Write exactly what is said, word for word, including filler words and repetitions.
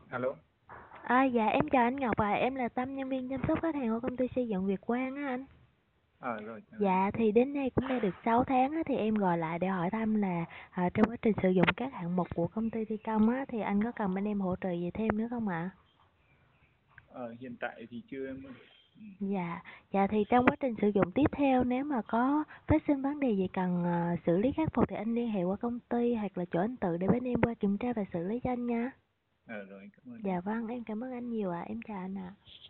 Alo. À, dạ em chào anh Ngọc à, em là Tâm, nhân viên chăm sóc khách hàng của công ty xây dựng Việt Quang á anh. Ờ rồi, chào em. Dạ thì đến nay cũng đã được sáu tháng á, thì em gọi lại để hỏi thăm là à, trong quá trình sử dụng các hạng mục của công ty thi công á, thì anh có cần bên em hỗ trợ gì thêm nữa không ạ? Ờ, hiện tại thì chưa em ơi. Ừ. Dạ, dạ thì trong quá trình sử dụng tiếp theo nếu mà có phát sinh vấn đề gì cần à, xử lý khắc phục thì anh liên hệ qua công ty hoặc là chỗ anh tự để bên em qua kiểm tra và xử lý cho anh nha. Ờ rồi, cảm ơn em. Dạ vâng, em cảm ơn anh nhiều ạ, em chào anh ạ.